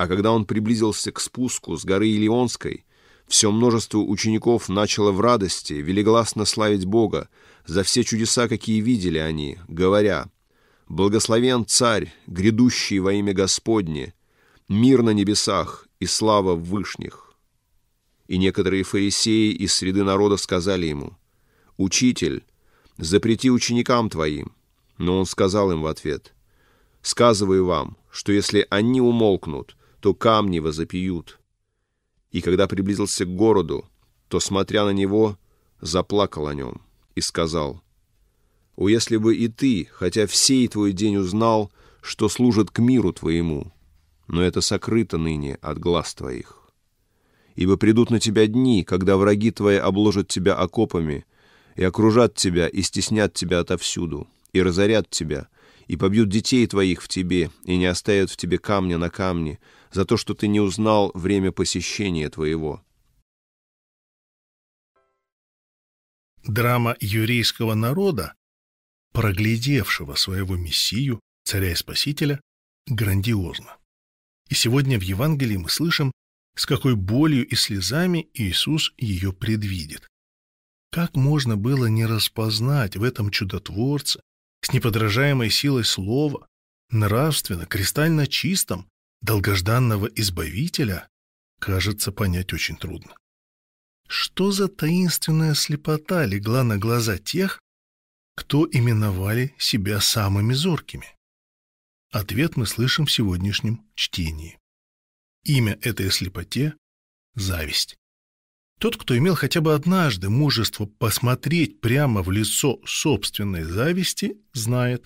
А когда он приблизился к спуску с горы Илионской, все множество учеников начало в радости велигласно славить Бога за все чудеса, какие видели они, говоря: «Благословен Царь, грядущий во имя Господне, мир на небесах и слава в вышних». И некоторые фарисеи из среды народа сказали ему: «Учитель, запрети ученикам твоим». Но он сказал им в ответ: «Сказываю вам, что если они умолкнут, то камни возопьют». И когда приблизился к городу, то, смотря на него, заплакал о нем и сказал: «О, если бы и ты, хотя всей твой день узнал, что служит к миру твоему, но это сокрыто ныне от глаз твоих. Ибо придут на тебя дни, когда враги твои обложат тебя окопами и окружат тебя и стеснят тебя отовсюду, и разорят тебя, и побьют детей твоих в тебе, и не оставят в тебе камня на камне, за то, что ты не узнал время посещения твоего». Драма еврейского народа, проглядевшего своего Мессию, царя и Спасителя, грандиозна. И сегодня в Евангелии мы слышим, с какой болью и слезами Иисус ее предвидит. Как можно было не распознать в этом чудотворце, с неподражаемой силой слова, нравственно, кристально чистом, долгожданного Избавителя, кажется, понять очень трудно. Что за таинственная слепота легла на глаза тех, кто именовали себя самыми зоркими? Ответ мы слышим в сегодняшнем чтении. Имя этой слепоте – зависть. Тот, кто имел хотя бы однажды мужество посмотреть прямо в лицо собственной зависти, знает,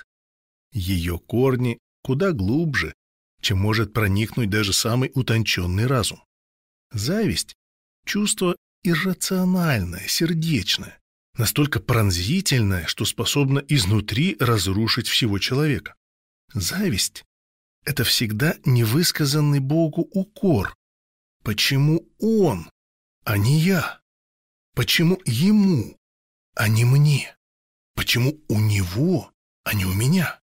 ее корни куда глубже, чем может проникнуть даже самый утонченный разум. Зависть – чувство иррациональное, сердечное, настолько пронзительное, что способно изнутри разрушить всего человека. Зависть – это всегда невысказанный Богу укор. Почему он, а не я? Почему ему, а не мне? Почему у него, а не у меня?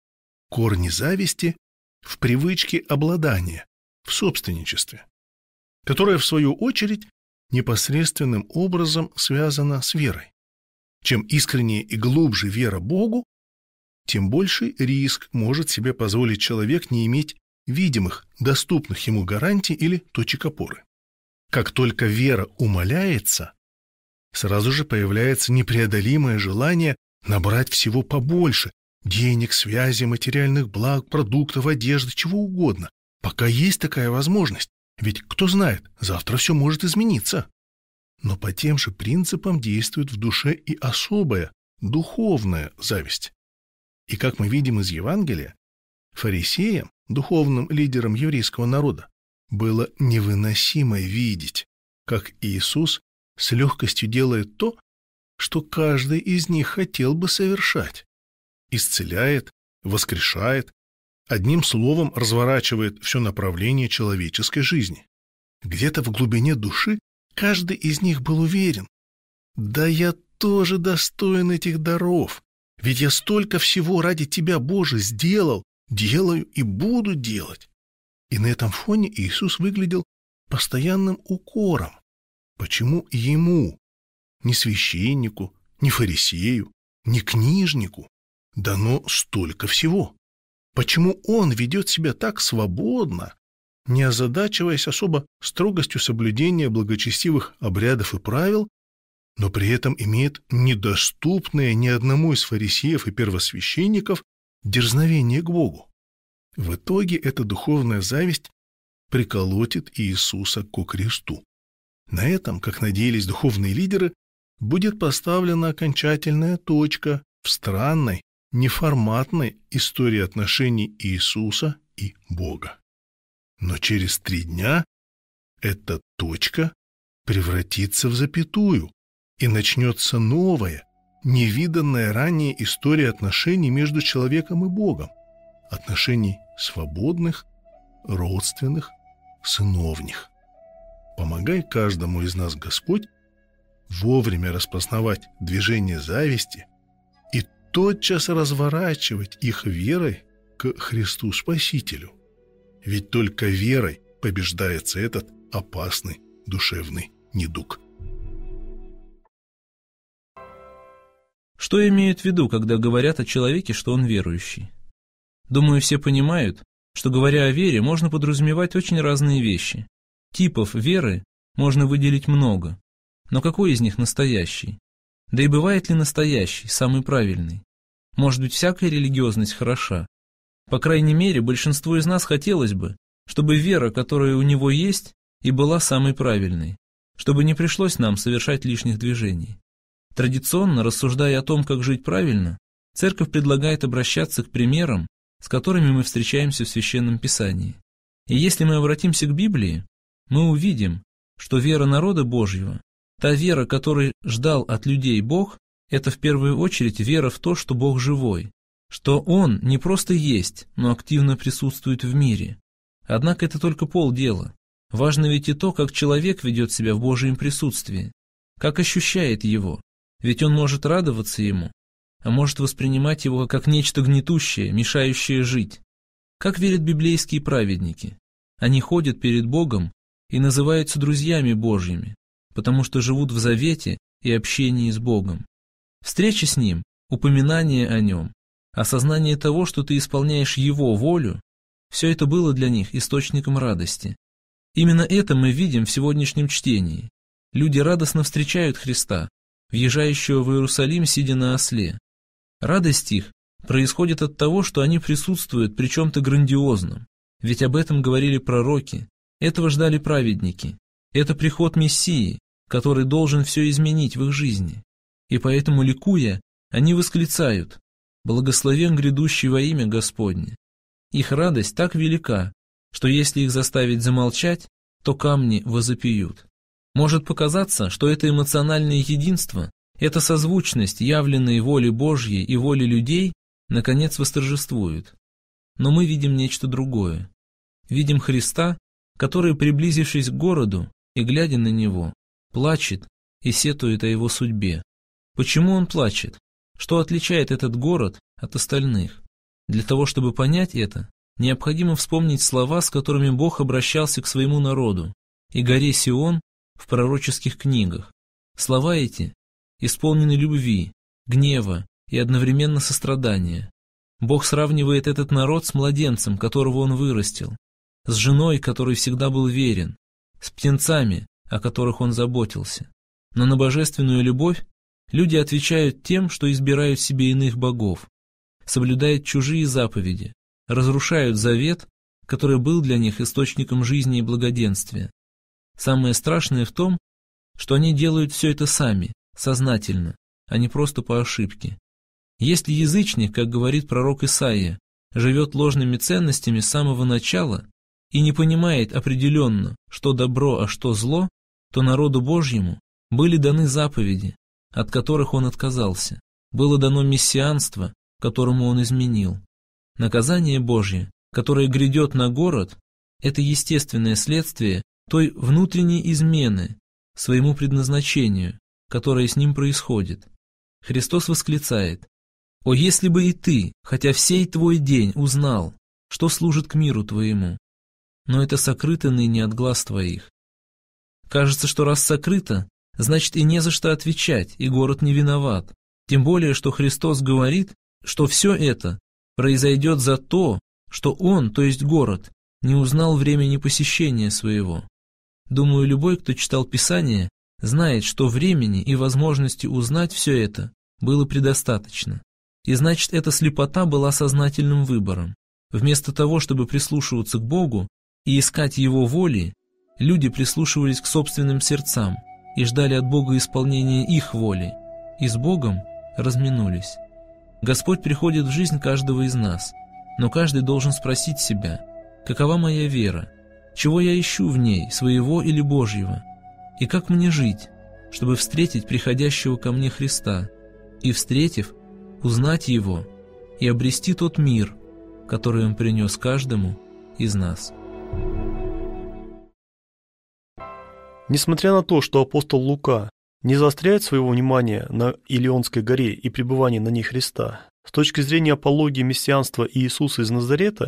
Корни зависти в привычке обладания, в собственничестве, которое, в свою очередь, непосредственным образом связано с верой. Чем искреннее и глубже вера Богу, тем больший риск может себе позволить человек не иметь видимых, доступных ему гарантий или точек опоры. Как только вера умаляется, сразу же появляется непреодолимое желание набрать всего побольше – денег, связи, материальных благ, продуктов, одежды, чего угодно. Пока есть такая возможность, ведь кто знает, завтра все может измениться. Но по тем же принципам действует в душе и особая, духовная зависть. И как мы видим из Евангелия, фарисеям, духовным лидерам еврейского народа, было невыносимо видеть, как Иисус с легкостью делает то, что каждый из них хотел бы совершать. Исцеляет, воскрешает, одним словом разворачивает все направление человеческой жизни. Где-то в глубине души каждый из них был уверен: да я тоже достоин этих даров, ведь я столько всего ради Тебя, Боже, сделал, делаю и буду делать. И на этом фоне Иисус выглядел постоянным укором. Почему ему, ни священнику, ни фарисею, ни книжнику дано столько всего? Почему он ведет себя так свободно, не озадачиваясь особо строгостью соблюдения благочестивых обрядов и правил, но при этом имеет недоступное ни одному из фарисеев и первосвященников дерзновение к Богу? В итоге эта духовная зависть приколотит Иисуса ко кресту. На этом, как надеялись духовные лидеры, будет поставлена окончательная точка в странной, неформатной истории отношений Иисуса и Бога. Но через 3 дня эта точка превратится в запятую, и начнется новая, невиданная ранее история отношений между человеком и Богом, отношений свободных, родственных, сыновних. Помогай каждому из нас, Господь, вовремя распознавать движение зависти и тотчас разворачивать их верой к Христу Спасителю. Ведь только верой побеждается этот опасный душевный недуг. Что имеют в виду, когда говорят о человеке, что он верующий? Думаю, все понимают, что, говоря о вере, можно подразумевать очень разные вещи. Типов веры можно выделить много, но какой из них настоящий? Да и бывает ли настоящий, самый правильный? Может быть, всякая религиозность хороша? По крайней мере, большинству из нас хотелось бы, чтобы вера, которая у него есть, и была самой правильной, чтобы не пришлось нам совершать лишних движений. Традиционно, рассуждая о том, как жить правильно, Церковь предлагает обращаться к примерам, с которыми мы встречаемся в Священном Писании. И если мы обратимся к Библии, мы увидим, что вера народа Божьего, та вера, которой ждал от людей Бог, это в первую очередь вера в то, что Бог живой, что Он не просто есть, но активно присутствует в мире. Однако это только полдела. Важно ведь и то, как человек ведет себя в Божьем присутствии, как ощущает его, ведь он может радоваться ему, а может воспринимать его как нечто гнетущее, мешающее жить. Как верят библейские праведники? Они ходят перед Богом и называются друзьями Божьими, потому что живут в завете и общении с Богом. Встреча с Ним, упоминание о Нем, осознание того, что ты исполняешь Его волю, все это было для них источником радости. Именно это мы видим в сегодняшнем чтении. Люди радостно встречают Христа, въезжающего в Иерусалим, сидя на осле. Радость их происходит от того, что они присутствуют при чем-то грандиозном, ведь об этом говорили пророки, этого ждали праведники. Это приход Мессии, который должен все изменить в их жизни. И поэтому, ликуя, они восклицают: «Благословен грядущий во имя Господне». Их радость так велика, что если их заставить замолчать, то камни возопьют. Может показаться, что это эмоциональное единство, эта созвучность явленной воли Божьей и воли людей, наконец восторжествует. Но мы видим нечто другое. Видим Христа, который, приблизившись к городу и глядя на него, плачет и сетует о его судьбе. Почему он плачет? Что отличает этот город от остальных? Для того, чтобы понять это, необходимо вспомнить слова, с которыми Бог обращался к своему народу и горе Сион в пророческих книгах. Слова эти исполнены любви, гнева и одновременно сострадания. Бог сравнивает этот народ с младенцем, которого он вырастил, с женой, которой всегда был верен, с птенцами, о которых он заботился. Но на божественную любовь люди отвечают тем, что избирают себе иных богов, соблюдают чужие заповеди, разрушают завет, который был для них источником жизни и благоденствия. Самое страшное в том, что они делают все это сами, сознательно, а не просто по ошибке. Если язычник, как говорит пророк Исаия, живет ложными ценностями с самого начала и не понимает определенно, что добро, а что зло, то народу Божьему были даны заповеди, от которых он отказался, было дано мессианство, которому он изменил. Наказание Божье, которое грядет на город, это естественное следствие той внутренней измены своему предназначению, которое с ним происходит. Христос восклицает: «О, если бы и ты, хотя всей твой день, узнал, что служит к миру твоему, но это сокрыто ныне от глаз твоих». Кажется, что раз сокрыто, значит и не за что отвечать, и город не виноват. Тем более, что Христос говорит, что все это произойдет за то, что он, то есть город, не узнал времени посещения своего. Думаю, любой, кто читал Писание, знает, что времени и возможности узнать все это было предостаточно. И значит, эта слепота была сознательным выбором. Вместо того, чтобы прислушиваться к Богу и искать Его воли, люди прислушивались к собственным сердцам и ждали от Бога исполнения их воли, и с Богом разминулись. Господь приходит в жизнь каждого из нас, но каждый должен спросить себя: какова моя вера, чего я ищу в ней, своего или Божьего, и как мне жить, чтобы встретить приходящего ко мне Христа, и, встретив, узнать Его и обрести тот мир, который Он принес каждому из нас. Несмотря на то, что апостол Лука не заостряет своего внимания на Илионской горе и пребывании на ней Христа, с точки зрения апологии мессианства Иисуса из Назарета,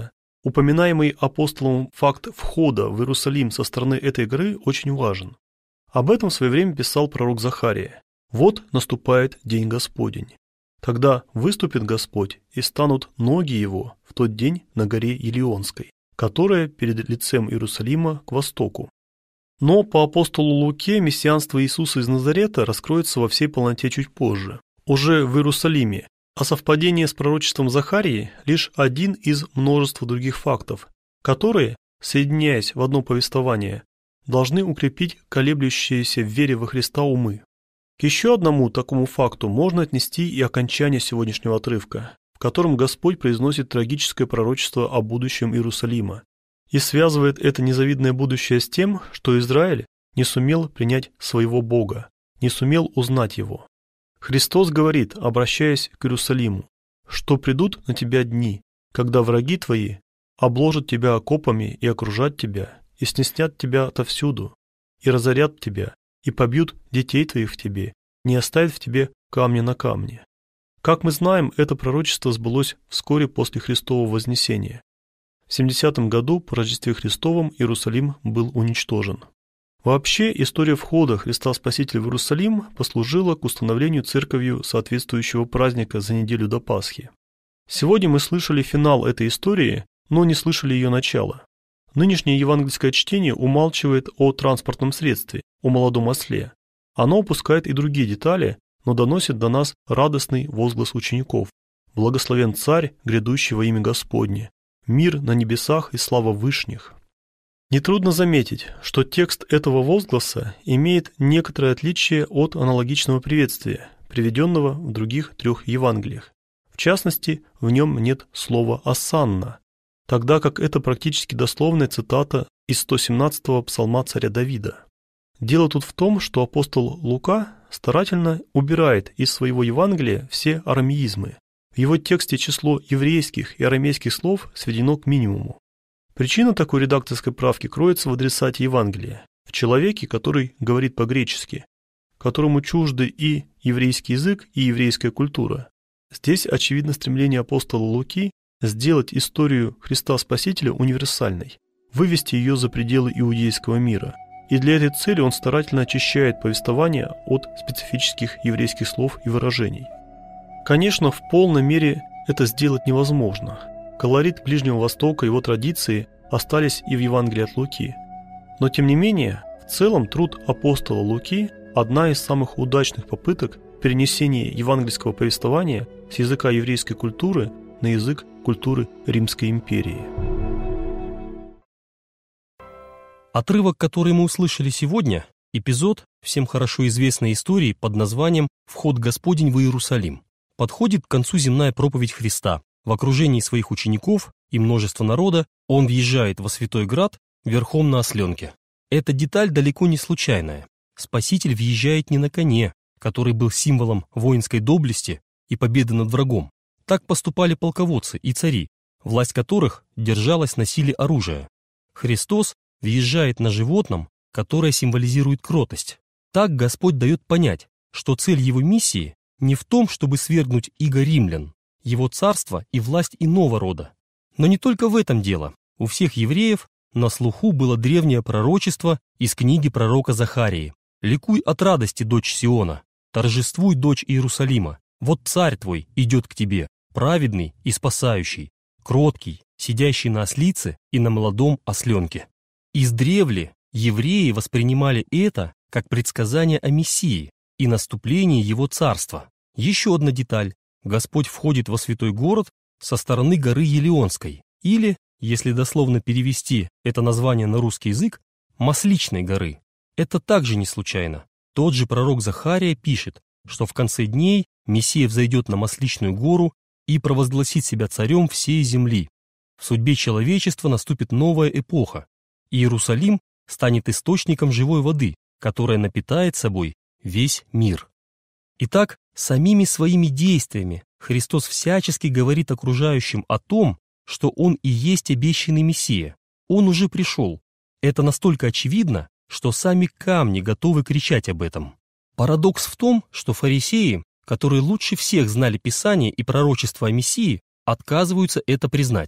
Упоминаемый апостолом факт входа в Иерусалим со стороны этой горы очень важен. Об этом в свое время писал пророк Захария. «Вот наступает день Господень. Тогда выступит Господь, и станут ноги Его в тот день на горе Елеонской, которая перед лицем Иерусалима к востоку». Но по апостолу Луке мессианство Иисуса из Назарета раскроется во всей полноте чуть позже, уже в Иерусалиме, а совпадение с пророчеством Захарии – лишь один из множества других фактов, которые, соединяясь в одно повествование, должны укрепить колеблющиеся в вере во Христа умы. К еще одному такому факту можно отнести и окончание сегодняшнего отрывка, в котором Господь произносит трагическое пророчество о будущем Иерусалима и связывает это незавидное будущее с тем, что Израиль не сумел принять своего Бога, не сумел узнать Его. Христос говорит, обращаясь к Иерусалиму, что придут на тебя дни, когда враги твои обложат тебя окопами и окружат тебя, и снеснят тебя отовсюду, и разорят тебя, и побьют детей твоих в тебе, не оставят в тебе камня на камне. Как мы знаем, это пророчество сбылось вскоре после Христового вознесения. В 70 году по Рождестве Христовом Иерусалим был уничтожен. Вообще, история входа Христа Спасителя в Иерусалим послужила к установлению церковью соответствующего праздника за неделю до Пасхи. Сегодня мы слышали финал этой истории, но не слышали ее начала. Нынешнее евангельское чтение умалчивает о транспортном средстве, о молодом осле. Оно упускает и другие детали, но доносит до нас радостный возглас учеников. «Благословен Царь, грядущий во имя Господне! Мир на небесах и слава вышних!» Нетрудно заметить, что текст этого возгласа имеет некоторое отличие от аналогичного приветствия, приведенного в других 3 Евангелиях. В частности, в нем нет слова «осанна», тогда как это практически дословная цитата из 117-го псалма царя Давида. Дело тут в том, что апостол Лука старательно убирает из своего Евангелия все арамеизмы. В его тексте число еврейских и арамейских слов сведено к минимуму. Причина такой редакторской правки кроется в адресате Евангелия, в человеке, который говорит по-гречески, которому чужды и еврейский язык, и еврейская культура. Здесь очевидно стремление апостола Луки сделать историю Христа Спасителя универсальной, вывести ее за пределы иудейского мира. И для этой цели он старательно очищает повествование от специфических еврейских слов и выражений. Конечно, в полной мере это сделать невозможно. Колорит Ближнего Востока и его традиции остались и в Евангелии от Луки. Но тем не менее, в целом труд апостола Луки – одна из самых удачных попыток перенесения евангельского повествования с языка еврейской культуры на язык культуры Римской империи. Отрывок, который мы услышали сегодня, эпизод всем хорошо известной истории под названием «Вход Господень в Иерусалим». Подходит к концу земная проповедь Христа. В окружении своих учеников и множества народа он въезжает во Святой Град верхом на осленке. Эта деталь далеко не случайная. Спаситель въезжает не на коне, который был символом воинской доблести и победы над врагом. Так поступали полководцы и цари, власть которых держалась на силе оружия. Христос въезжает на животном, которое символизирует кротость. Так Господь дает понять, что цель его миссии не в том, чтобы свергнуть иго римлян, его царство и власть иного рода. Но не только в этом дело. У всех евреев на слуху было древнее пророчество из книги пророка Захарии. «Ликуй от радости, дочь Сиона, торжествуй, дочь Иерусалима. Вот царь твой идет к тебе, праведный и спасающий, кроткий, сидящий на ослице и на молодом осленке». Издревле евреи воспринимали это как предсказание о Мессии и наступлении его царства. Еще одна деталь. Господь входит во святой город со стороны горы Елеонской, или, если дословно перевести это название на русский язык, Масличной горы. Это также не случайно. Тот же пророк Захария пишет, что в конце дней Мессия взойдет на Масличную гору и провозгласит себя царем всей земли. В судьбе человечества наступит новая эпоха. Иерусалим станет источником живой воды, которая напитает собой весь мир. Итак, самими своими действиями Христос всячески говорит окружающим о том, что Он и есть обещанный Мессия. Он уже пришел. Это настолько очевидно, что сами камни готовы кричать об этом. Парадокс в том, что фарисеи, которые лучше всех знали Писание и пророчество о Мессии, отказываются это признать.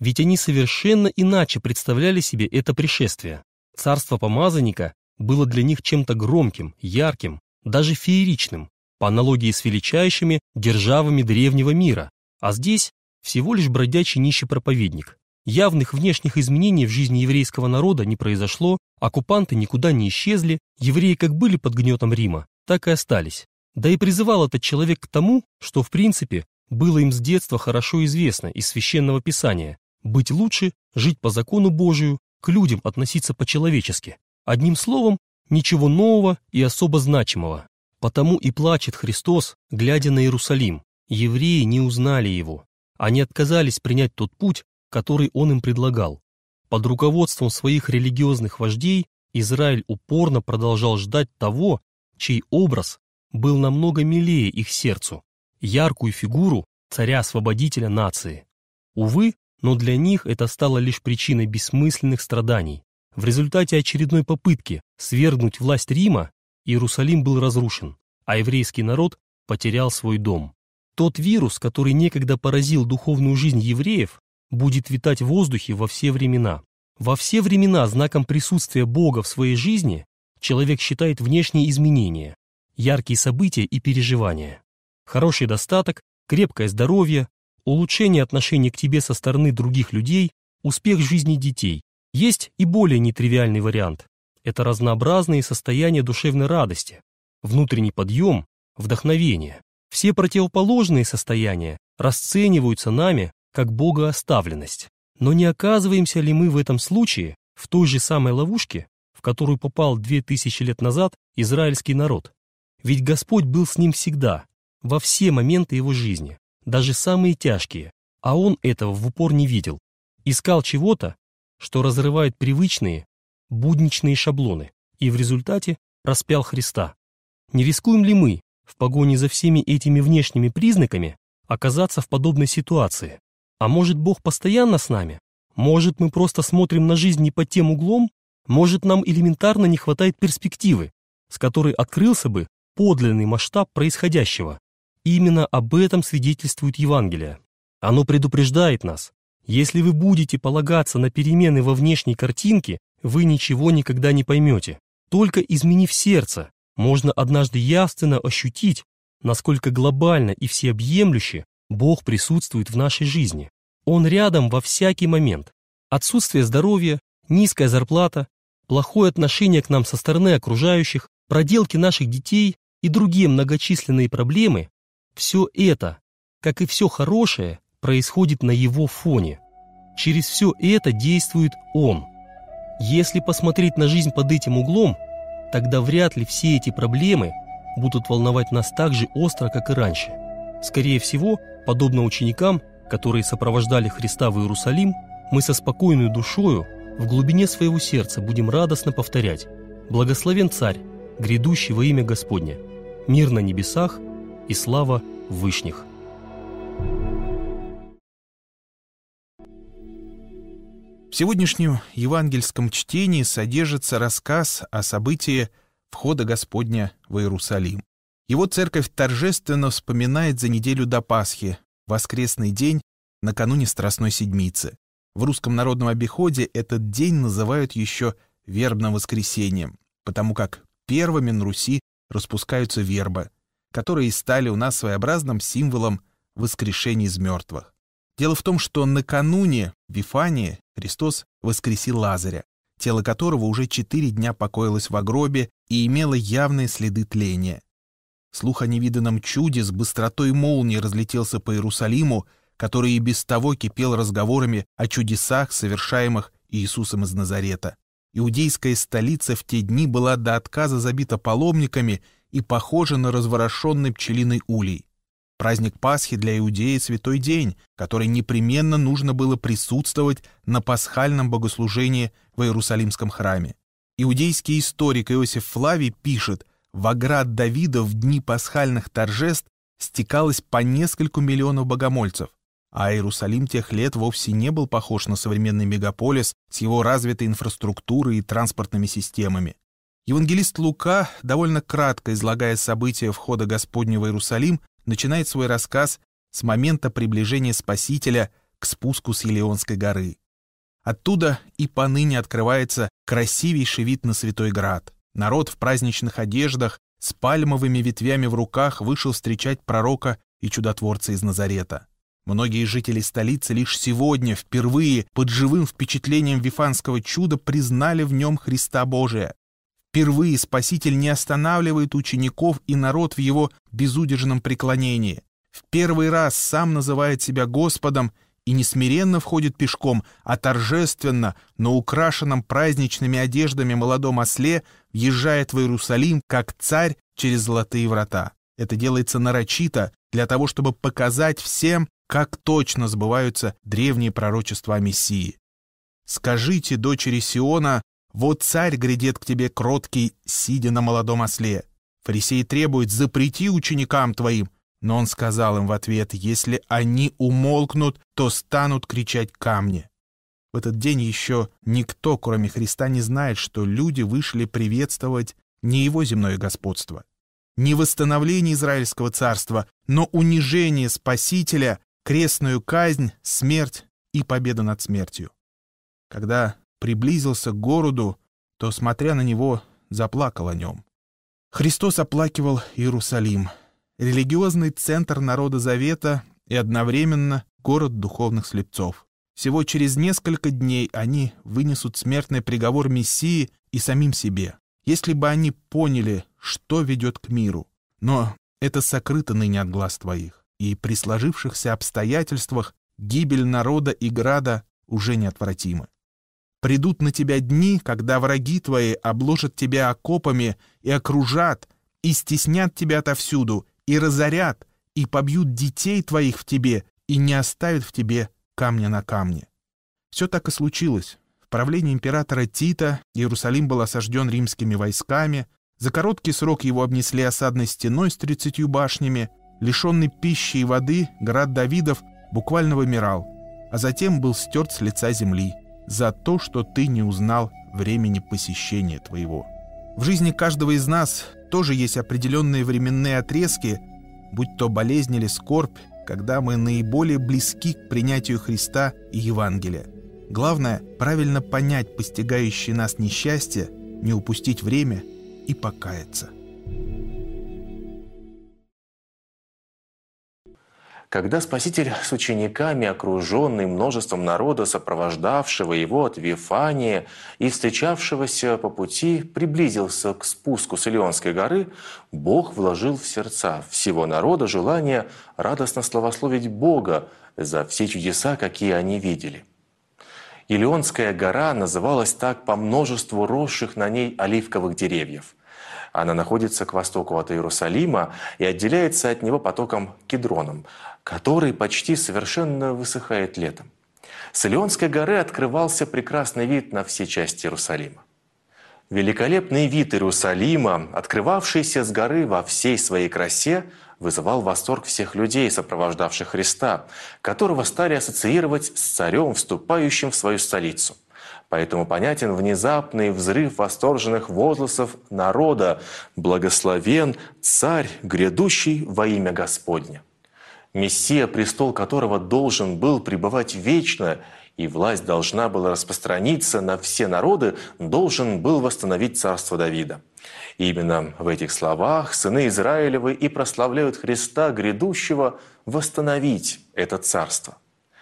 ведь они совершенно иначе представляли себе это пришествие. Царство помазанника было для них чем-то громким, ярким, даже фееричным, по аналогии с величайшими державами древнего мира, а здесь всего лишь бродячий нищий проповедник. Явных внешних изменений в жизни еврейского народа не произошло, оккупанты никуда не исчезли, евреи как были под гнетом Рима, так и остались. Да и призывал этот человек к тому, что в принципе было им с детства хорошо известно из Священного Писания: быть лучше, жить по закону Божию, к людям относиться по-человечески. Одним словом, ничего нового и особо значимого. Потому и плачет Христос, глядя на Иерусалим. Евреи не узнали его. Они отказались принять тот путь, который он им предлагал. Под руководством своих религиозных вождей Израиль упорно продолжал ждать того, чей образ был намного милее их сердцу, яркую фигуру царя-освободителя нации. Увы, но для них это стало лишь причиной бессмысленных страданий. В результате очередной попытки свергнуть власть Рима Иерусалим был разрушен, а еврейский народ потерял свой дом. Тот вирус, который некогда поразил духовную жизнь евреев, будет витать в воздухе во все времена. Во все времена знаком присутствия Бога в своей жизни человек считает внешние изменения, яркие события и переживания. Хороший достаток, крепкое здоровье, улучшение отношений к тебе со стороны других людей, успех в жизни детей. Есть и более нетривиальный вариант. Это разнообразные состояния душевной радости, внутренний подъем, вдохновение. Все противоположные состояния расцениваются нами как богооставленность. Но не оказываемся ли мы в этом случае в той же самой ловушке, в которую попал 2000 лет назад израильский народ? Ведь Господь был с ним всегда, во все моменты его жизни, даже самые тяжкие, а он этого в упор не видел. Искал чего-то, что разрывает привычные, будничные шаблоны, и в результате распял Христа. Не рискуем ли мы, в погоне за всеми этими внешними признаками, оказаться в подобной ситуации? А может, Бог постоянно с нами? Может, мы просто смотрим на жизнь не под тем углом? Может, нам элементарно не хватает перспективы, с которой открылся бы подлинный масштаб происходящего? И именно об этом свидетельствует Евангелие. Оно предупреждает нас: если вы будете полагаться на перемены во внешней картинке, вы ничего никогда не поймете. Только изменив сердце, можно однажды явственно ощутить, насколько глобально и всеобъемлюще Бог присутствует в нашей жизни. Он рядом во всякий момент. Отсутствие здоровья, низкая зарплата, плохое отношение к нам со стороны окружающих, проделки наших детей и другие многочисленные проблемы – все это, как и все хорошее, происходит на его фоне. Через все это действует Он. Если посмотреть на жизнь под этим углом, тогда вряд ли все эти проблемы будут волновать нас так же остро, как и раньше. Скорее всего, подобно ученикам, которые сопровождали Христа в Иерусалим, мы со спокойной душою в глубине своего сердца будем радостно повторять: «Благословен Царь, грядущий во имя Господне, мир на небесах и слава в вышних». В сегодняшнем евангельском чтении содержится рассказ о событии входа Господня в Иерусалим. Его церковь торжественно вспоминает за неделю до Пасхи, воскресный день, накануне Страстной Седмицы. В русском народном обиходе этот день называют еще вербным воскресеньем, потому как первыми на Руси распускаются вербы, которые стали у нас своеобразным символом воскрешения из мертвых. Дело в том, что накануне в Вифании Христос воскресил Лазаря, тело которого уже 4 дня покоилось в гробе и имело явные следы тления. Слух о невиданном чуде с быстротой молнии разлетелся по Иерусалиму, который и без того кипел разговорами о чудесах, совершаемых Иисусом из Назарета. Иудейская столица в те дни была до отказа забита паломниками и похожа на разворошенный пчелиный улей. Праздник Пасхи для иудеи — святой день, который непременно нужно было присутствовать на пасхальном богослужении в Иерусалимском храме. Иудейский историк Иосиф Флавий пишет: в оград Давида в дни пасхальных торжеств стекалось по нескольку миллионов богомольцев, а Иерусалим тех лет вовсе не был похож на современный мегаполис с его развитой инфраструктурой и транспортными системами. Евангелист Лука, довольно кратко излагая события входа Господня в Иерусалим, начинает свой рассказ с момента приближения Спасителя к спуску с Елеонской горы. Оттуда и поныне открывается красивейший вид на Святой Град. Народ в праздничных одеждах с пальмовыми ветвями в руках вышел встречать пророка и чудотворца из Назарета. Многие жители столицы лишь сегодня, впервые, под живым впечатлением вифанского чуда признали в нем Христа Божия. Впервые Спаситель не останавливает учеников и народ в его безудержном преклонении. В первый раз сам называет себя Господом и не смиренно входит пешком, а торжественно, на украшенном праздничными одеждами молодом осле въезжает в Иерусалим, как царь через золотые врата. Это делается нарочито для того, чтобы показать всем, как точно сбываются древние пророчества о Мессии. «Скажите, дочери Сиона, вот царь грядет к тебе кроткий, сидя на молодом осле. Фарисеи требуют: запрети ученикам твоим». Но он сказал им в ответ: если они умолкнут, то станут кричать камни. В этот день еще никто, кроме Христа, не знает, что люди вышли приветствовать не его земное господство, не восстановление Израильского царства, но унижение Спасителя, крестную казнь, смерть и победу над смертью. Когда приблизился к городу, то, смотря на него, заплакал о нем. Христос оплакивал Иерусалим, религиозный центр народа Завета и одновременно город духовных слепцов. Всего через несколько дней они вынесут смертный приговор Мессии и самим себе, если бы они поняли, что ведет к миру. Но это сокрыто ныне от глаз твоих, и при сложившихся обстоятельствах гибель народа и града уже неотвратима. Придут на тебя дни, когда враги твои обложат тебя окопами и окружат, и стеснят тебя отовсюду, и разорят, и побьют детей твоих в тебе, и не оставят в тебе камня на камне. Все так и случилось. В правлении императора Тита Иерусалим был осажден римскими войсками, за короткий срок его обнесли осадной стеной с 30 башнями, лишенный пищи и воды, град Давидов буквально вымирал, а затем был стерт с лица земли за то, что ты не узнал времени посещения твоего. В жизни каждого из нас тоже есть определенные временные отрезки, будь то болезнь или скорбь, когда мы наиболее близки к принятию Христа и Евангелия. Главное — правильно понять постигающее нас несчастье, не упустить время и покаяться. Когда Спаситель с учениками, окруженный множеством народа, сопровождавшего его от Вифании и встречавшегося по пути, приблизился к спуску с Илионской горы, Бог вложил в сердца всего народа желание радостно славословить Бога за все чудеса, какие они видели. Илионская гора называлась так по множеству росших на ней оливковых деревьев. Она находится к востоку от Иерусалима и отделяется от него потоком Кедроном, который почти совершенно высыхает летом. С Илионской горы открывался прекрасный вид на все части Иерусалима. Великолепный вид Иерусалима, открывавшийся с горы во всей своей красе, вызывал восторг всех людей, сопровождавших Христа, которого стали ассоциировать с царем, вступающим в свою столицу. Поэтому понятен внезапный взрыв восторженных возгласов народа: «Благословен царь, грядущий во имя Господне». Мессия, престол которого должен был пребывать вечно, и власть должна была распространиться на все народы, должен был восстановить царство Давида. И именно в этих словах сыны Израилевы и прославляют Христа, грядущего, восстановить это царство.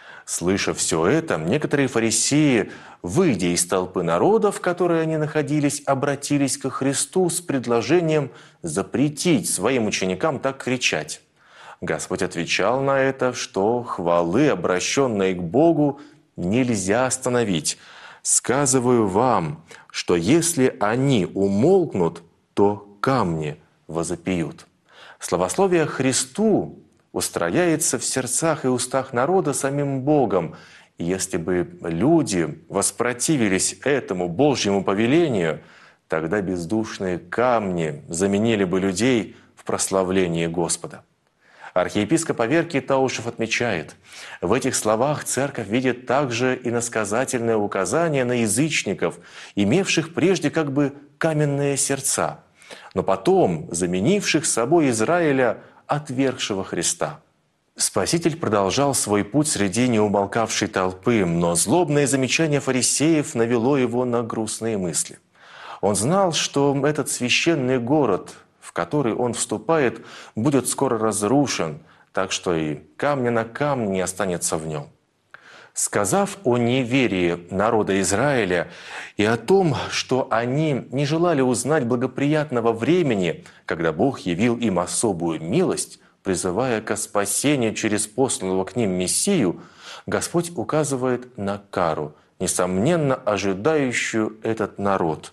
Слыша все это, некоторые фарисеи, выйдя из толпы народа, в которой они находились, обратились ко Христу с предложением запретить своим ученикам так кричать. Господь отвечал на это, что хвалы, обращенные к Богу, нельзя остановить. «Сказываю вам, что если они умолкнут, то камни возопьют». Славословие Христу устрояется в сердцах и устах народа самим Богом. И если бы люди воспротивились этому Божьему повелению, тогда бездушные камни заменили бы людей в прославлении Господа. Архиепископ Аверкий Таушев отмечает: в этих словах церковь видит также иносказательное указание на язычников, имевших прежде как бы каменные сердца, но потом заменивших собой Израиля, отвергшего Христа. Спаситель продолжал свой путь среди неумолкавшей толпы, но злобное замечание фарисеев навело его на грустные мысли. Он знал, что этот священный город, в который он вступает, будет скоро разрушен, так что и камня на камне не останется в нем. Сказав о неверии народа Израиля и о том, что они не желали узнать благоприятного времени, когда Бог явил им особую милость, призывая ко спасению через посланного к ним Мессию, Господь указывает на кару, несомненно ожидающую этот народ.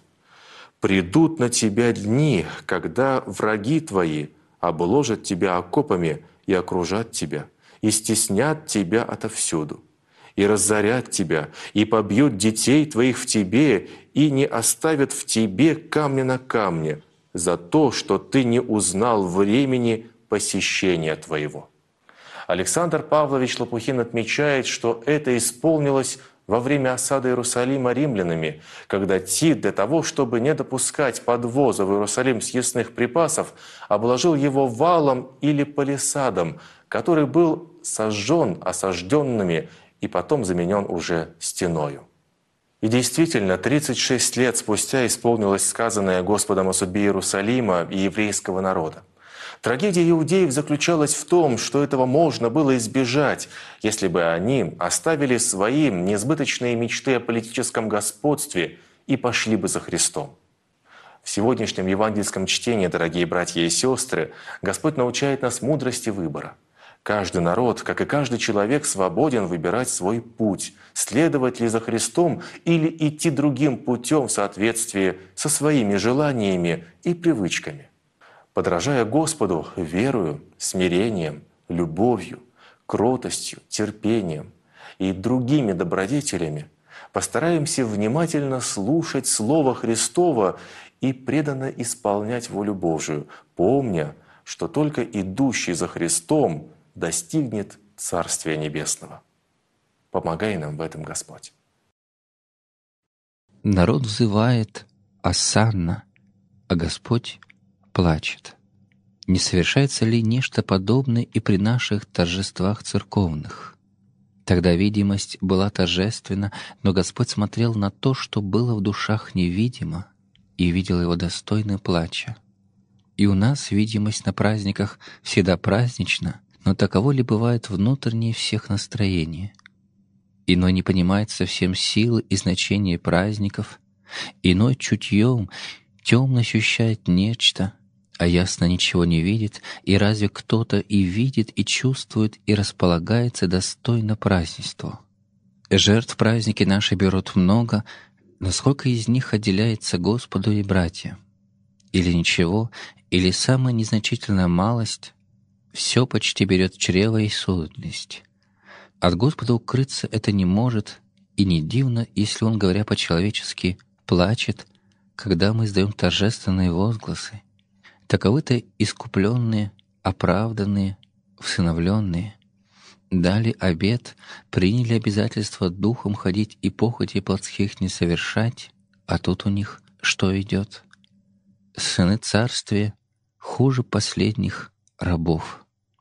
«Придут на тебя дни, когда враги твои обложат тебя окопами и окружат тебя, и стеснят тебя отовсюду, и разорят тебя, и побьют детей твоих в тебе, и не оставят в тебе камня на камне, за то, что ты не узнал времени посещения твоего». Александр Павлович Лопухин отмечает, что это исполнилось во время осады Иерусалима римлянами, когда Тит для того, чтобы не допускать подвоза в Иерусалим съестных припасов, обложил его валом или палисадом, который был сожжен осажденными и потом заменен уже стеною. И действительно, 36 лет спустя исполнилось сказанное Господом о судьбе Иерусалима и еврейского народа. Трагедия иудеев заключалась в том, что этого можно было избежать, если бы они оставили свои несбыточные мечты о политическом господстве и пошли бы за Христом. В сегодняшнем евангельском чтении, дорогие братья и сестры, Господь научает нас мудрости выбора. Каждый народ, как и каждый человек, свободен выбирать свой путь, следовать ли за Христом или идти другим путем в соответствии со своими желаниями и привычками. Подражая Господу верою, смирением, любовью, кротостью, терпением и другими добродетелями, постараемся внимательно слушать Слово Христово и преданно исполнять волю Божию, помня, что только идущий за Христом достигнет Царствия Небесного. Помогай нам в этом, Господь. Народ взывает осанна, а Господь плачет. Не совершается ли нечто подобное и при наших торжествах церковных? Тогда видимость была торжественна, но Господь смотрел на то, что было в душах невидимо, и видел его достойно плача. И у нас видимость на праздниках всегда празднична, но таково ли бывает внутреннее всех настроение? Иной не понимает совсем силы и значения праздников, иной чутьем темно ощущает нечто, а ясно ничего не видит, и разве кто-то и видит, и чувствует, и располагается достойно празднеству? Жертв праздники наши берут много, но сколько из них отделяется Господу и братьям? Или ничего, или самая незначительная малость, все почти берет чрево и суетность. От Господа укрыться это не может, и не дивно, если Он, говоря по-человечески, плачет, когда мы издаем торжественные возгласы. Таковы-то искупленные, оправданные, всыновленные. Дали обет, приняли обязательство духом ходить и похоти плотских не совершать, а тут у них что идет? Сыны царствия хуже последних рабов.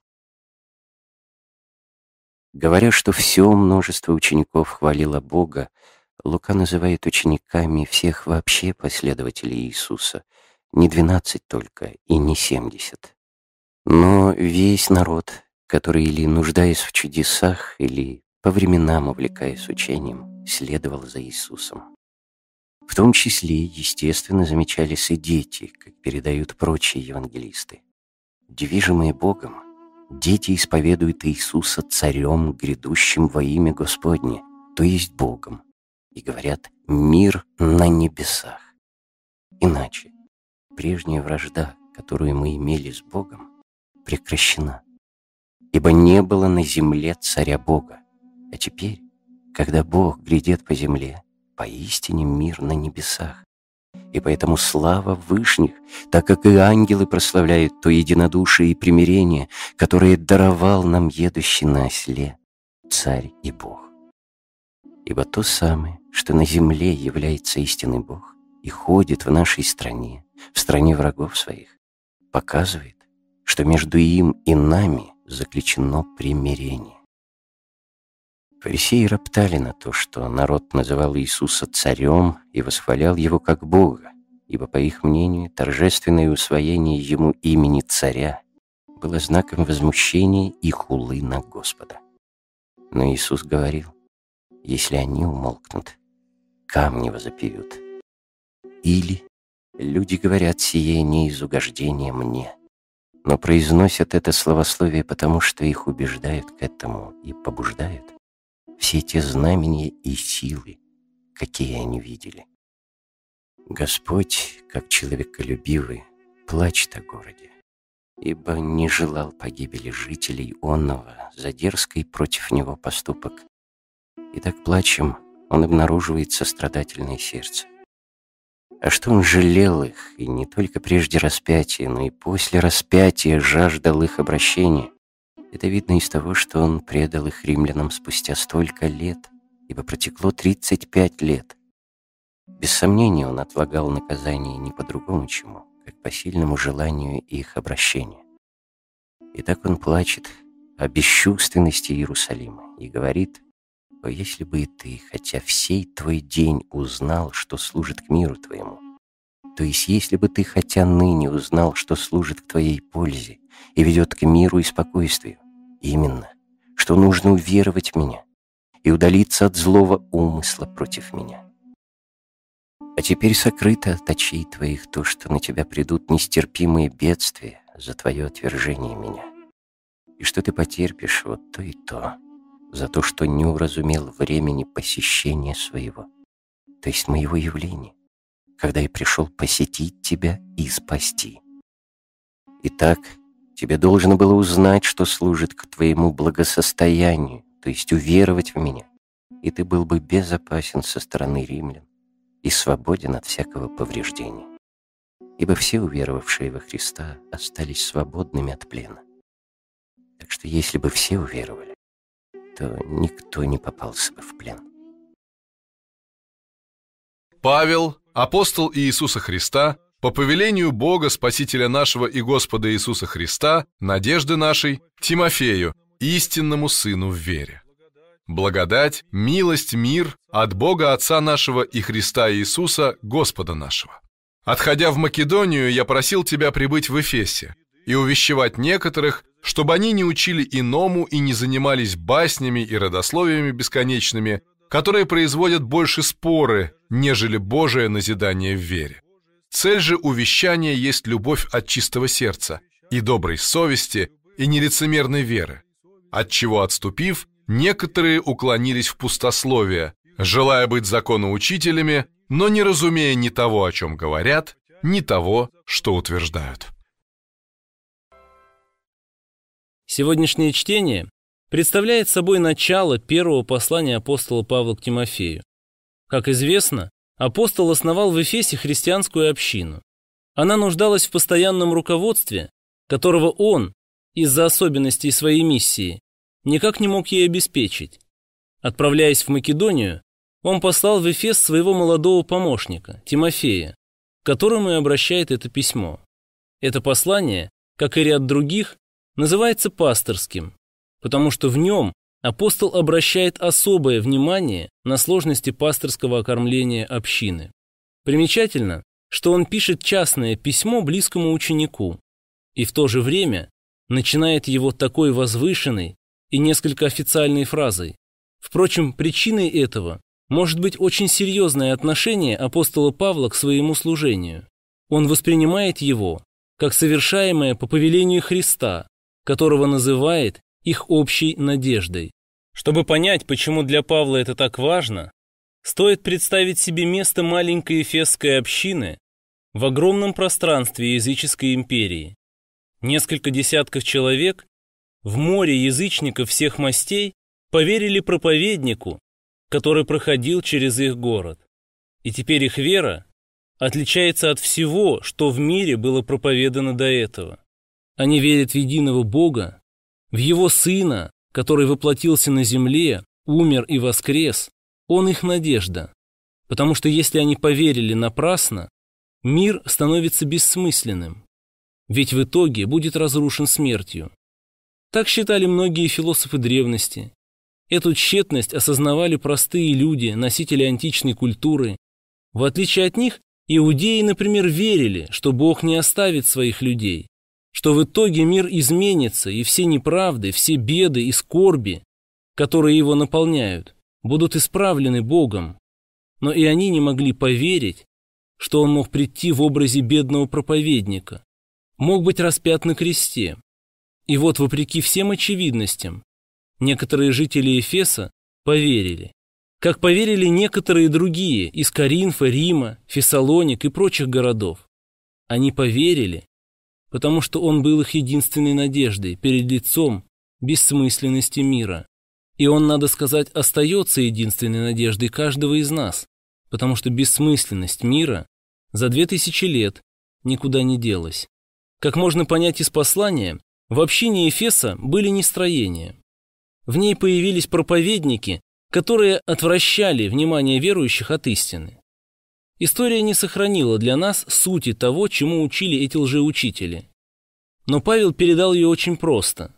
Говоря, что все множество учеников хвалило Бога, Лука называет учениками всех вообще последователей Иисуса, не 12 только и не 70. Но весь народ, который или нуждаясь в чудесах, или по временам увлекаясь учением, следовал за Иисусом. В том числе, естественно, замечались и дети, как передают прочие евангелисты. Движимые Богом, дети исповедуют Иисуса царем, грядущим во имя Господне, то есть Богом, и говорят «мир на небесах». Иначе прежняя вражда, которую мы имели с Богом, прекращена, ибо не было на земле царя Бога. А теперь, когда Бог грядет по земле, поистине мир на небесах. И поэтому слава вышних, так как и ангелы прославляют то единодушие и примирение, которое даровал нам едущий на осле, Царь и Бог. Ибо то самое, что на земле является истинный Бог и ходит в нашей стране, в стране врагов своих, показывает, что между им и нами заключено примирение. Фарисеи роптали на то, что народ называл Иисуса царем и восхвалял его как Бога, ибо, по их мнению, торжественное усвоение ему имени царя было знаком возмущения и хулы на Господа. Но Иисус говорил: если они умолкнут, камни возопьют. Или люди говорят сие не из угождения мне, но произносят это словословие потому, что их убеждают к этому и побуждают все те знамения и силы, какие они видели. Господь, как человеколюбивый, плачет о городе, ибо не желал погибели жителей онного за дерзкий против него поступок. И так плачем он обнаруживает сострадательное сердце. А что он жалел их, и не только прежде распятия, но и после распятия жаждал их обращения, это видно из того, что он предал их римлянам спустя столько лет, ибо протекло 35 лет. Без сомнения, он отлагал наказание не по другому чему, как по сильному желанию их обращения. И так он плачет о бесчувственности Иерусалима и говорит: «О, если бы и ты, хотя всей твой день узнал, что служит к миру твоему, то есть если бы ты хотя ныне узнал, что служит к твоей пользе и ведет к миру и спокойствию, именно, что нужно уверовать в меня и удалиться от злого умысла против меня. А теперь сокрыто от очей твоих то, что на тебя придут нестерпимые бедствия за твое отвержение меня, и что ты потерпишь вот то и то, за то, что не уразумел времени посещения своего, то есть моего явления, когда я пришел посетить тебя и спасти. Итак, тебе должно было узнать, что служит к твоему благосостоянию, то есть уверовать в меня, и ты был бы безопасен со стороны римлян и свободен от всякого повреждения. Ибо все уверовавшие во Христа остались свободными от плена. Так что если бы все уверовали, то никто не попался бы в плен». Павел, апостол Иисуса Христа, по повелению Бога, Спасителя нашего и Господа Иисуса Христа, надежды нашей, Тимофею, истинному сыну в вере. Благодать, милость, мир от Бога Отца нашего и Христа Иисуса, Господа нашего. Отходя в Македонию, я просил тебя прибыть в Эфесе и увещевать некоторых, чтобы они не учили иному и не занимались баснями и родословиями бесконечными, которые производят больше споры, нежели Божие назидание в вере. Цель же увещания есть любовь от чистого сердца, и доброй совести, и нелицемерной веры, отчего отступив, некоторые уклонились в пустословие, желая быть законоучителями, но не разумея ни того, о чем говорят, ни того, что утверждают. Сегодняшнее чтение представляет собой начало первого послания апостола Павла к Тимофею. Как известно, апостол основал в Эфесе христианскую общину. Она нуждалась в постоянном руководстве, которого он, из-за особенностей своей миссии, никак не мог ей обеспечить. Отправляясь в Македонию, он послал в Эфес своего молодого помощника, Тимофея, к которому и обращает это письмо. Это послание, как и ряд других, называется пасторским, потому что в нем апостол обращает особое внимание на сложности пасторского окормления общины. Примечательно, что он пишет частное письмо близкому ученику и в то же время начинает его такой возвышенной и несколько официальной фразой. Впрочем, причиной этого может быть очень серьезное отношение апостола Павла к своему служению. Он воспринимает его как совершаемое по повелению Христа, которого называет их общей надеждой. Чтобы понять, почему для Павла это так важно, стоит представить себе место маленькой эфесской общины в огромном пространстве языческой империи. Несколько десятков человек в море язычников всех мастей поверили проповеднику, который проходил через их город. И теперь их вера отличается от всего, что в мире было проповедано до этого. Они верят в единого Бога, в Его Сына, который воплотился на земле, умер и воскрес. Он их надежда. Потому что если они поверили напрасно, мир становится бессмысленным. Ведь в итоге будет разрушен смертью. Так считали многие философы древности. Эту тщетность осознавали простые люди, носители античной культуры. В отличие от них, иудеи, например, верили, что Бог не оставит своих людей, что в итоге мир изменится, и все неправды, все беды и скорби, которые его наполняют, будут исправлены Богом. Но и они не могли поверить, что он мог прийти в образе бедного проповедника, мог быть распят на кресте. И вот, вопреки всем очевидностям, некоторые жители Эфеса поверили, как поверили некоторые другие из Коринфа, Рима, Фессалоник и прочих городов. Они поверили, потому что он был их единственной надеждой перед лицом бессмысленности мира. И он, надо сказать, остается единственной надеждой каждого из нас, потому что бессмысленность мира за 2000 лет никуда не делась. Как можно понять из послания, в общине Эфеса были нестроения. В ней появились проповедники, которые отвращали внимание верующих от истины. История не сохранила для нас сути того, чему учили эти лжеучители. Но Павел передал ее очень просто.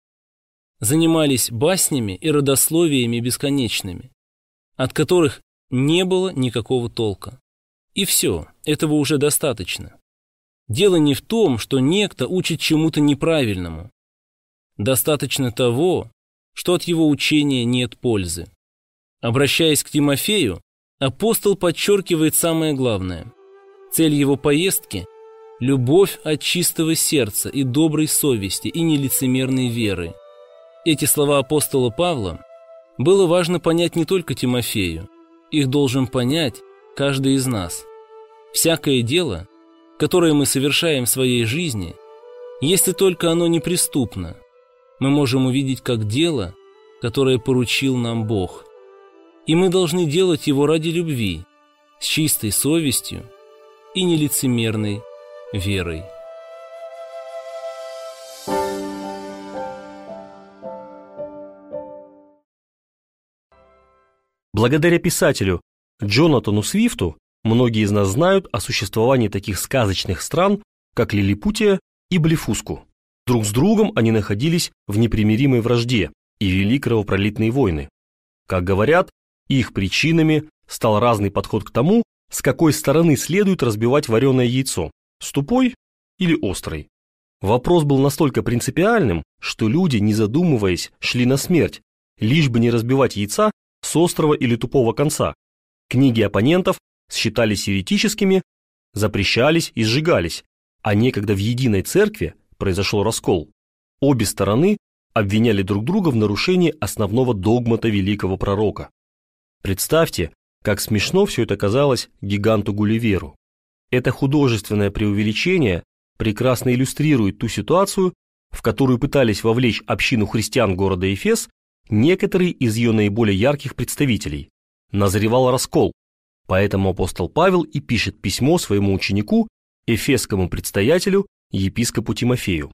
Занимались баснями и родословиями бесконечными, от которых не было никакого толка. И все, этого уже достаточно. Дело не в том, что некто учит чему-то неправильному. Достаточно того, что от его учения нет пользы. Обращаясь к Тимофею, апостол подчеркивает самое главное. Цель его поездки – любовь от чистого сердца и доброй совести и нелицемерной веры. Эти слова апостола Павла было важно понять не только Тимофею, их должен понять каждый из нас. Всякое дело, которое мы совершаем в своей жизни, если только оно неприступно, мы можем увидеть как дело, которое поручил нам Бог. И мы должны делать его ради любви, с чистой совестью и нелицемерной верой. Благодаря писателю Джонатану Свифту многие из нас знают о существовании таких сказочных стран, как Лилипутия и Блефуску. Друг с другом они находились в непримиримой вражде и вели кровопролитные войны. Как говорят, их причинами стал разный подход к тому, с какой стороны следует разбивать вареное яйцо – с тупой или острой. Вопрос был настолько принципиальным, что люди, не задумываясь, шли на смерть, лишь бы не разбивать яйца с острого или тупого конца. Книги оппонентов считались еретическими, запрещались и сжигались, а некогда в единой церкви произошел раскол. Обе стороны обвиняли друг друга в нарушении основного догмата великого пророка. Представьте, как смешно все это казалось гиганту Гулливеру. Это художественное преувеличение прекрасно иллюстрирует ту ситуацию, в которую пытались вовлечь общину христиан города Эфес некоторые из ее наиболее ярких представителей. Назревал раскол, поэтому апостол Павел и пишет письмо своему ученику, эфесскому предстоятелю, епископу Тимофею.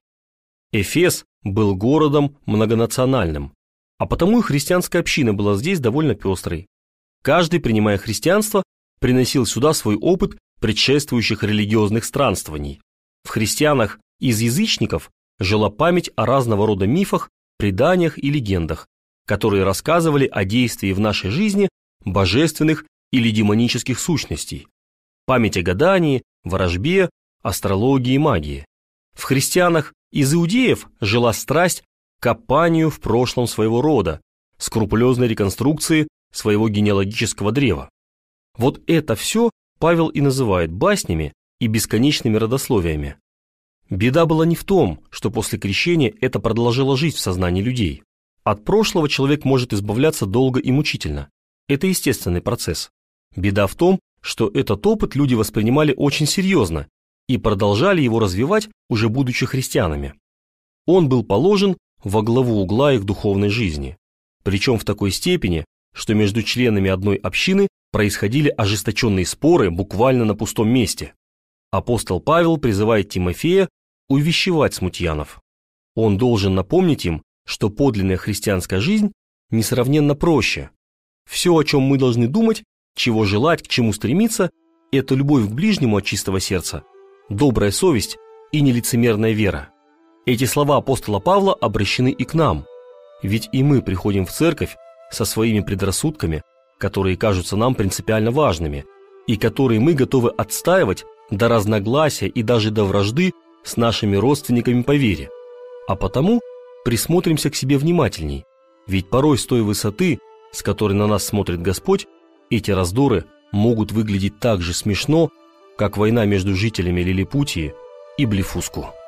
Эфес был городом многонациональным, а потому и христианская община была здесь довольно пестрой. Каждый, принимая христианство, приносил сюда свой опыт предшествующих религиозных странствований. В христианах из язычников жила память о разного рода мифах, преданиях и легендах, которые рассказывали о действии в нашей жизни божественных или демонических сущностей. Память о гадании, ворожбе, астрологии и магии. В христианах из иудеев жила страсть к копанию в прошлом своего рода, скрупулезной реконструкции своего генеалогического древа. Вот это все Павел и называет баснями и бесконечными родословиями. Беда была не в том, что после крещения это продолжило жить в сознании людей. От прошлого человек может избавляться долго и мучительно. Это естественный процесс. Беда в том, что этот опыт люди воспринимали очень серьезно и продолжали его развивать, уже будучи христианами. Он был положен во главу угла их духовной жизни. Причем в такой степени, что между членами одной общины происходили ожесточенные споры буквально на пустом месте. Апостол Павел призывает Тимофея увещевать смутьянов. Он должен напомнить им, что подлинная христианская жизнь несравненно проще. Все, о чем мы должны думать, чего желать, к чему стремиться, это любовь к ближнему от чистого сердца, добрая совесть и нелицемерная вера. Эти слова апостола Павла обращены и к нам, ведь и мы приходим в церковь со своими предрассудками, которые кажутся нам принципиально важными, и которые мы готовы отстаивать до разногласия и даже до вражды с нашими родственниками по вере. А потому присмотримся к себе внимательней, ведь порой с той высоты, с которой на нас смотрит Господь, эти раздоры могут выглядеть так же смешно, как война между жителями Лилипутии и Блефуску.